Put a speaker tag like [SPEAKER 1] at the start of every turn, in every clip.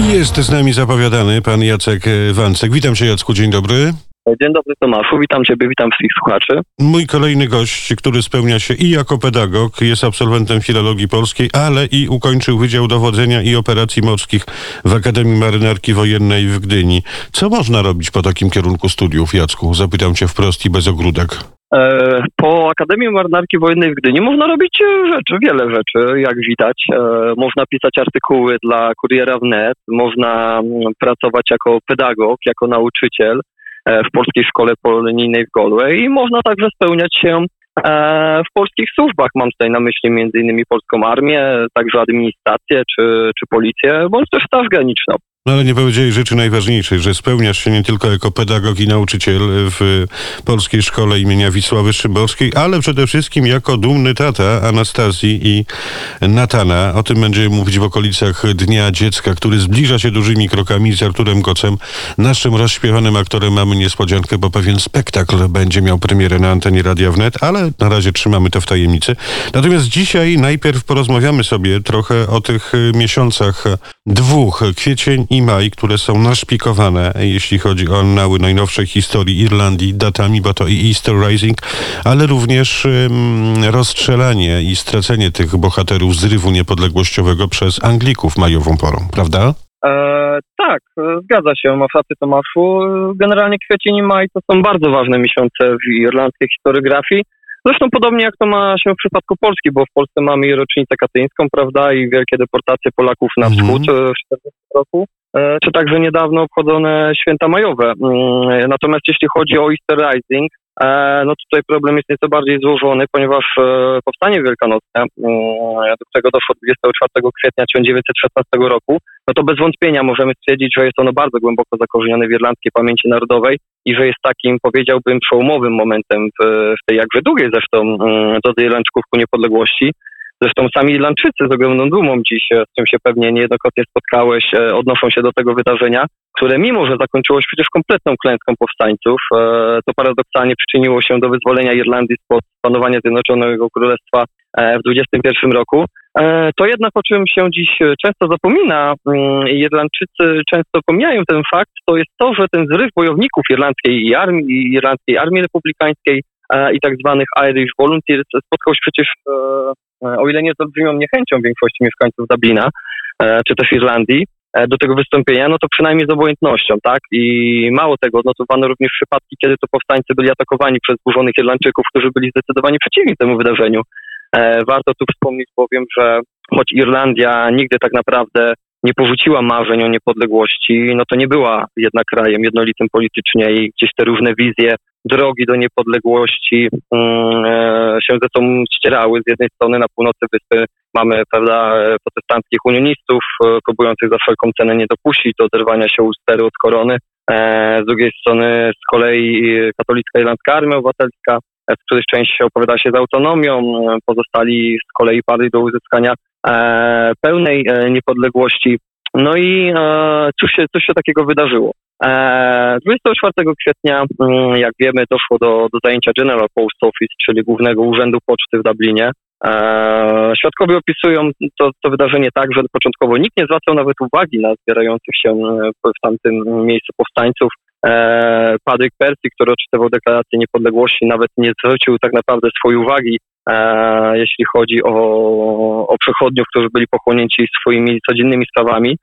[SPEAKER 1] Jest z nami zapowiadany pan Jacek Wancek. Witam cię, Jacku, dzień dobry.
[SPEAKER 2] Dzień dobry, Tomaszu, witam ciebie, witam wszystkich słuchaczy.
[SPEAKER 1] Mój kolejny gość, który spełnia się i jako pedagog, jest absolwentem filologii polskiej, ale i ukończył Wydział Dowodzenia i Operacji Morskich w Akademii Marynarki Wojennej w Gdyni. Co można robić po takim kierunku studiów, Jacku? Zapytam cię wprost i bez ogródek.
[SPEAKER 2] Po Akademii Marynarki Wojennej w Gdyni można robić wiele rzeczy, jak widać. Można pisać artykuły dla Kuriera Wnet, można pracować jako pedagog, jako nauczyciel w Polskiej Szkole Polonijnej w Galway i można także spełniać się w polskich służbach. Mam tutaj na myśli m.in. polską armię, także administrację czy policję, bądź też Straż Graniczną.
[SPEAKER 1] No ale nie powiedziałeś rzeczy najważniejszej, że spełniasz się nie tylko jako pedagog i nauczyciel w Polskiej Szkole imienia Wisławy Szymborskiej, ale przede wszystkim jako dumny tata Anastazji i Natana. O tym będziemy mówić w okolicach Dnia Dziecka, który zbliża się dużymi krokami z Arturem Gocem. Naszym rozśpiewanym aktorem mamy niespodziankę, bo pewien spektakl będzie miał premierę na antenie Radia Wnet, ale na razie trzymamy to w tajemnicy. Natomiast dzisiaj najpierw porozmawiamy sobie trochę o tych miesiącach dwóch, kwiecień i maj, które są naszpikowane, jeśli chodzi o annały najnowszej historii Irlandii, datami, bo to i Easter Rising, ale również rozstrzelanie i stracenie tych bohaterów zrywu niepodległościowego przez Anglików majową porą, prawda?
[SPEAKER 2] Tak, zgadza się, masz rację, Tomaszu. Generalnie kwiecień i maj to są bardzo ważne miesiące w irlandzkiej historiografii. Zresztą podobnie jak to ma się w przypadku Polski, bo w Polsce mamy i rocznicę katyńską, prawda, i wielkie deportacje Polaków na wschód w 1940 roku, czy także niedawno obchodzone święta majowe. Natomiast jeśli chodzi o Easter Rising, no tutaj problem jest nieco bardziej złożony, ponieważ powstanie wielkanocne, do którego doszło 24 kwietnia 1916 roku, no to bez wątpienia możemy stwierdzić, że jest ono bardzo głęboko zakorzenione w irlandzkiej pamięci narodowej i że jest takim, powiedziałbym, przełomowym momentem w tej jakże długiej zresztą drodze Irlandczyków ku niepodległości. Zresztą sami Irlandczycy z ogromną dumą dziś, z czym się pewnie niejednokrotnie spotkałeś, odnoszą się do tego wydarzenia, które mimo, że zakończyło się przecież kompletną klęską powstańców, to paradoksalnie przyczyniło się do wyzwolenia Irlandii spod panowania Zjednoczonego Królestwa w 21 roku. To jednak, o czym się dziś często zapomina, Irlandczycy często pomijają ten fakt, to jest to, że ten zryw bojowników irlandzkiej armii republikańskiej i tak zwanych Irish Volunteers spotkał się przecież, o ile nie z olbrzymią niechęcią większości mieszkańców Dublina, czy też Irlandii, do tego wystąpienia, no to przynajmniej z obojętnością, tak? I mało tego, odnotowano również przypadki, kiedy to powstańcy byli atakowani przez zburzonych Irlandczyków, którzy byli zdecydowanie przeciwni temu wydarzeniu. Warto tu wspomnieć bowiem, że choć Irlandia nigdy tak naprawdę nie porzuciła marzeń o niepodległości, no to nie była jednak krajem jednolitym politycznie i gdzieś te różne wizje drogi do niepodległości się ze sobą ścierały. Z jednej strony na północy wyspy mamy, prawda, protestanckich unionistów, próbujących za wszelką cenę nie dopuścić do oderwania się Ulsteru od korony. Z drugiej strony z kolei katolicka irlandzka armia obywatelska, z której część opowiada się za autonomią, pozostali z kolei padli do uzyskania pełnej niepodległości. No i cóż się takiego wydarzyło? 24 kwietnia, jak wiemy, doszło do zajęcia General Post Office, czyli Głównego Urzędu Poczty w Dublinie. Świadkowie opisują to wydarzenie tak, że początkowo nikt nie zwracał nawet uwagi na zbierających się w tamtym miejscu powstańców. Patrick Percy, który odczytywał deklarację niepodległości, nawet nie zwrócił tak naprawdę swojej uwagi, jeśli chodzi o przechodniów, którzy byli pochłonięci swoimi codziennymi sprawami.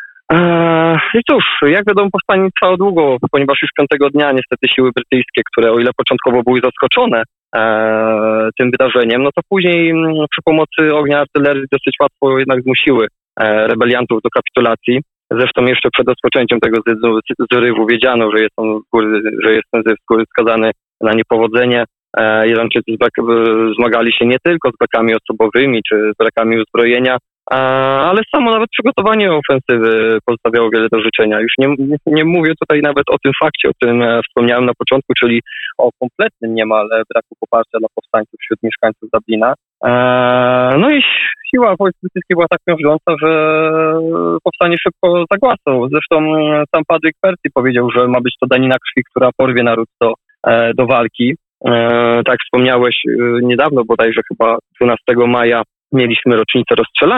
[SPEAKER 2] I cóż, jak wiadomo, powstanie trwało długo, ponieważ już 5 dnia niestety siły brytyjskie, które o ile początkowo były zaskoczone tym wydarzeniem, no to później przy pomocy ognia artylerii dosyć łatwo jednak zmusiły rebeliantów do kapitulacji. Zresztą jeszcze przed rozpoczęciem tego zrywu wiedziano, że jest ten zryw z góry skazany na niepowodzenie. Irlandczycy zmagali się nie tylko z brakami osobowymi czy z brakami uzbrojenia, ale samo nawet przygotowanie ofensywy pozostawiało wiele do życzenia. Już nie mówię tutaj nawet o tym fakcie, o którym wspomniałem na początku, czyli o kompletnym niemal braku poparcia dla powstańców wśród mieszkańców Dublina. No i siła wojsk brytyjskich była tak miażdżąca, że powstanie szybko zagłasnął. Zresztą sam Patrick Percy powiedział, że ma być to danina krwi, która porwie naród do walki. Tak wspomniałeś, niedawno bodajże chyba 12 maja mieliśmy rocznicę rozstrzelania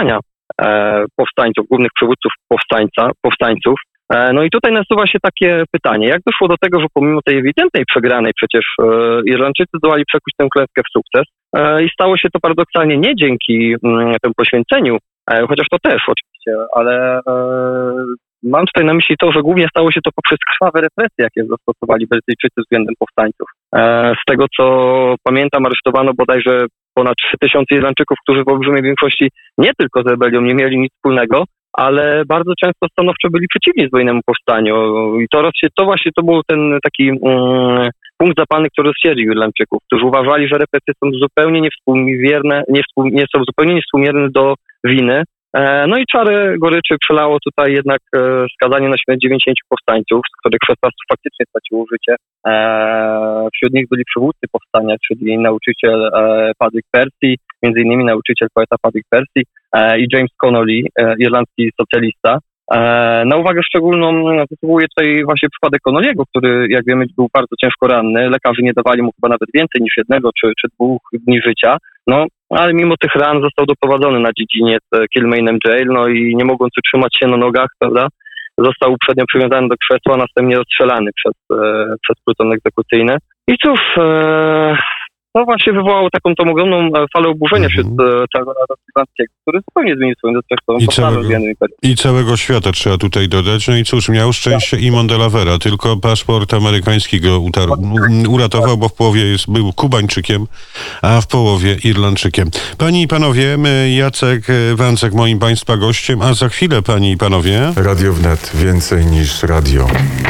[SPEAKER 2] powstańców, głównych przywódców powstańców. No i tutaj nasuwa się takie pytanie, jak doszło do tego, że pomimo tej ewidentnej przegranej przecież Irlandczycy zdołali przekuć tę klęskę w sukces i stało się to paradoksalnie nie dzięki temu poświęceniu, chociaż to też oczywiście, ale mam tutaj na myśli to, że głównie stało się to poprzez krwawe represje, jakie zastosowali Brytyjczycy względem powstańców. Z tego co pamiętam, aresztowano bodajże ponad 3000 Irlandczyków, którzy w olbrzymiej większości nie tylko z rebelią nie mieli nic wspólnego, ale bardzo często stanowczo byli przeciwni zbrojnemu powstaniu. I to był ten taki punkt zapalny, który rozsierdził Irlandczyków, którzy uważali, że represje są zupełnie niewspółmierne do winy. No i czarę goryczy przelało tutaj jednak skazanie na śmierć 90 powstańców, z których 16 faktycznie straciło życie. Wśród nich byli przywódcy powstania, czyli nauczyciel Patrick Percy, między innymi nauczyciel poeta Patrick Percy i James Connolly, irlandzki socjalista. Na uwagę szczególną zasługuje tutaj właśnie przypadek Connolly'ego, który, jak wiemy, był bardzo ciężko ranny. Lekarze nie dawali mu chyba nawet więcej niż 1 czy 2 dni życia. No, ale mimo tych ran został doprowadzony na dziedziniec Kilmainham Jail, no i nie mogąc utrzymać się na nogach, prawda, został uprzednio przywiązany do krzesła, a następnie rozstrzelany przez pluton egzekucyjny. I cóż, to właśnie wywołało taką tą ogromną falę oburzenia wśród całego narodu irlandzkiego, który zupełnie zmienił swoją dotychczasową postawę w jednym imperium.
[SPEAKER 1] I całego świata trzeba tutaj dodać. No i cóż, miał szczęście Imon de la Vera, tylko paszport amerykański go uratował, bo w połowie był Kubańczykiem, a w połowie Irlandczykiem. Panie i panowie, Jacek Wancek moim państwa gościem, a za chwilę, panie i panowie...
[SPEAKER 3] Radio Wnet. Więcej niż radio.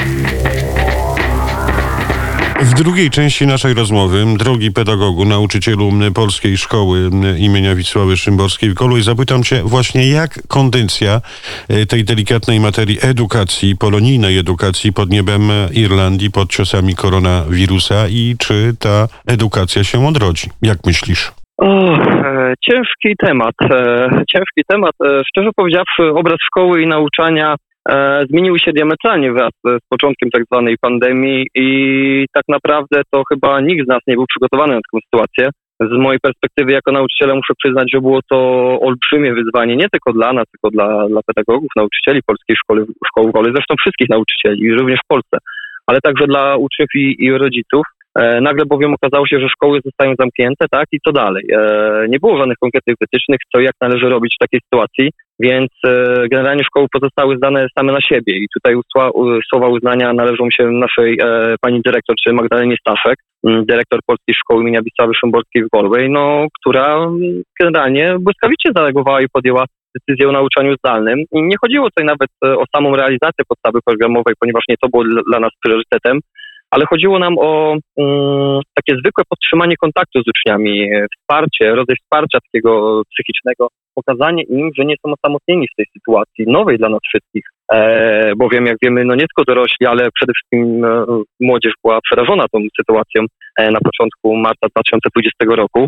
[SPEAKER 1] W drugiej części naszej rozmowy, drogi pedagogu, nauczycielu Polskiej Szkoły imienia Wisławy Szymborskiej w Galway, zapytam cię właśnie, jak kondycja tej delikatnej materii edukacji, polonijnej edukacji pod niebem Irlandii, pod ciosami koronawirusa i czy ta edukacja się odrodzi? Jak myślisz?
[SPEAKER 2] Ciężki temat. Szczerze powiedziawszy, obraz szkoły i nauczania zmieniły się diametralnie wraz z początkiem tak zwanej pandemii i tak naprawdę to chyba nikt z nas nie był przygotowany na taką sytuację. Z mojej perspektywy jako nauczyciela muszę przyznać, że było to olbrzymie wyzwanie nie tylko dla nas, tylko dla pedagogów, nauczycieli polskiej szkoły w Galway, zresztą wszystkich nauczycieli, również w Polsce, ale także dla uczniów i rodziców. Nagle bowiem okazało się, że szkoły zostają zamknięte, tak? I co dalej? Nie było żadnych konkretnych wytycznych, co jak należy robić w takiej sytuacji, więc generalnie szkoły pozostały zdane same na siebie i tutaj słowa uznania należą się naszej pani dyrektor, czy Magdalenie Staszek, dyrektor Polskiej Szkoły imienia Wisławy Szymborskiej w Galway, no, która generalnie błyskawicznie zareagowała i podjęła decyzję o nauczaniu zdalnym. I nie chodziło tutaj nawet o samą realizację podstawy programowej, ponieważ nie to było dla nas priorytetem, ale chodziło nam o takie zwykłe podtrzymanie kontaktu z uczniami, rodzaj wsparcia takiego psychicznego, pokazanie im, że nie są osamotnieni w tej sytuacji nowej dla nas wszystkich, bowiem jak wiemy, no nie tylko dorośli, ale przede wszystkim młodzież była przerażona tą sytuacją na początku marca 2020 roku.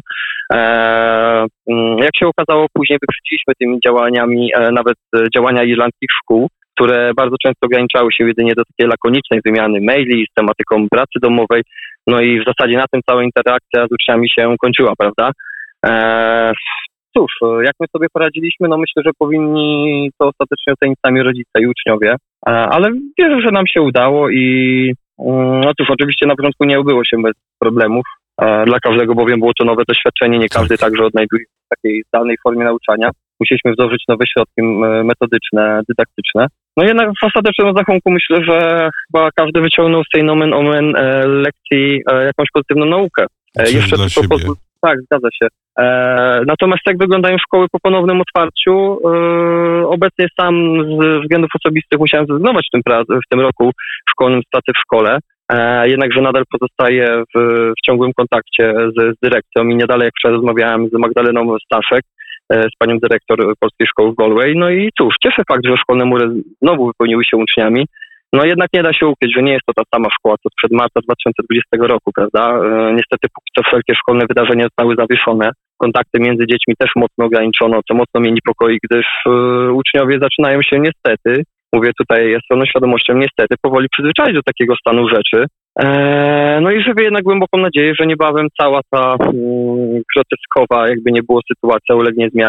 [SPEAKER 2] Jak się okazało, później wyprzedziliśmy tymi działaniami nawet działania irlandzkich szkół, które bardzo często ograniczały się jedynie do takiej lakonicznej wymiany maili z tematyką pracy domowej, no i w zasadzie na tym cała interakcja z uczniami się kończyła, prawda? Cóż, jak my sobie poradziliśmy? No myślę, że powinni to ostatecznie ocenić sami rodzice i uczniowie, ale wierzę, że nam się udało i no cóż, oczywiście na początku nie obyło się bez problemów. Dla każdego bowiem było to nowe doświadczenie, nie każdy także odnajduje się w takiej zdalnej formie nauczania. Musieliśmy wdrożyć nowe środki metodyczne, dydaktyczne. No jednak w ostatecznym rachunku myślę, że chyba każdy wyciągnął z tej nomen omen lekcji jakąś pozytywną naukę.
[SPEAKER 1] Jeszcze dla siebie.
[SPEAKER 2] Tak, zgadza się. Natomiast jak wyglądają szkoły po ponownym otwarciu? Obecnie sam z względów osobistych musiałem zrezygnować w tym roku szkolnym z pracy w szkole. Jednakże nadal pozostaję w ciągłym kontakcie z dyrekcją i nie dalej jak wczoraj rozmawiałem z Magdaleną Staszek, z panią dyrektor Polskiej Szkoły w Galway. No i cóż, cieszy fakt, że szkolne mury znowu wypełniły się uczniami. No jednak nie da się ukryć, że nie jest to ta sama szkoła, co sprzed marca 2020 roku, prawda? Niestety póki co wszelkie szkolne wydarzenia zostały zawieszone. Kontakty między dziećmi też mocno ograniczono, co mocno mnie niepokoi, gdyż uczniowie zaczynają się niestety, mówię tutaj z pełną świadomością, niestety powoli przyzwyczaić do takiego stanu rzeczy. No i żywię jednak głęboką nadzieję, że niebawem cała ta groteskowa, jakby nie było sytuacja, ulegnie zmianie.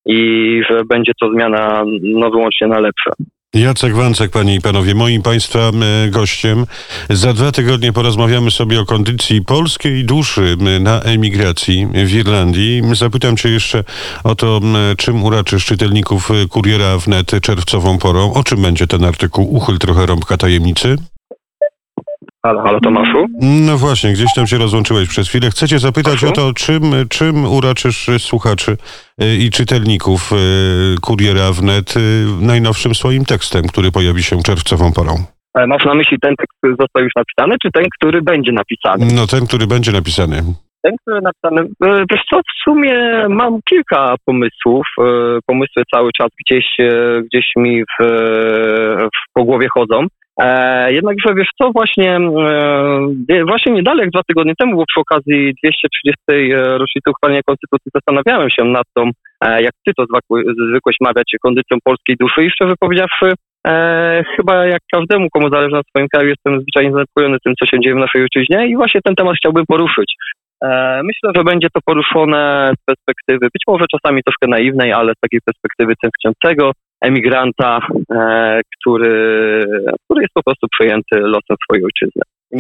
[SPEAKER 2] i że będzie to zmiana wyłącznie na lepsze.
[SPEAKER 1] Jacek Wancek, panie i panowie, moim państwa gościem. Za 2 tygodnie porozmawiamy sobie o kondycji polskiej duszy na emigracji w Irlandii. Zapytam cię jeszcze o to, czym uraczysz czytelników Kuriera Wnet czerwcową porą. O czym będzie ten artykuł? Uchyl trochę rąbka tajemnicy.
[SPEAKER 2] Halo Tomaszu?
[SPEAKER 1] No właśnie, gdzieś tam się rozłączyłeś przez chwilę. Chcę cię zapytać o to, czym uraczysz słuchaczy i czytelników Kuriera Wnet najnowszym swoim tekstem, który pojawi się czerwcową porą.
[SPEAKER 2] Masz na myśli ten tekst, który został już napisany, czy ten, który będzie napisany?
[SPEAKER 1] No ten, który będzie napisany.
[SPEAKER 2] Ten, który napisany... Wiesz co, w sumie mam kilka pomysłów. Pomysły cały czas gdzieś mi po głowie chodzą. Jednakże wiesz co, właśnie niedaleko jak 2 tygodnie temu, bo przy okazji 230. rocznicy uchwalenia Konstytucji zastanawiałem się nad tą, jak ty to zwykłeś mawiać, kondycją polskiej duszy i szczerze powiedziawszy, chyba jak każdemu, komu zależy na swoim kraju, jestem zwyczajnie zaniepokojony tym, co się dzieje w naszej ojczyźnie i właśnie ten temat chciałbym poruszyć. Myślę, że będzie to poruszone z perspektywy, być może czasami troszkę naiwnej, ale z takiej perspektywy tęskniącego emigranta, który jest po prostu przejęty losem swojej ojczyzny.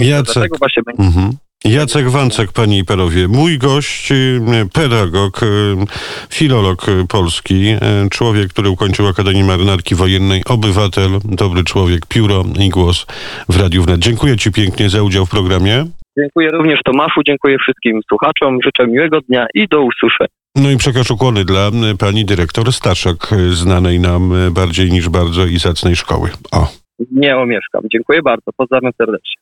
[SPEAKER 1] Jacek Wancek, panie i panowie, mój gość, pedagog, filolog polski, człowiek, który ukończył Akademię Marynarki Wojennej, obywatel, dobry człowiek, pióro i głos w Radiu Wnet. Dziękuję ci pięknie za udział w programie.
[SPEAKER 2] Dziękuję również Tomaszu, dziękuję wszystkim słuchaczom, życzę miłego dnia i do usłyszenia.
[SPEAKER 1] No i przekaż ukłony dla pani dyrektor Staszek, znanej nam bardziej niż bardzo i zacnej szkoły. O.
[SPEAKER 2] Nie omieszkam. Dziękuję bardzo. Pozdrawiam serdecznie.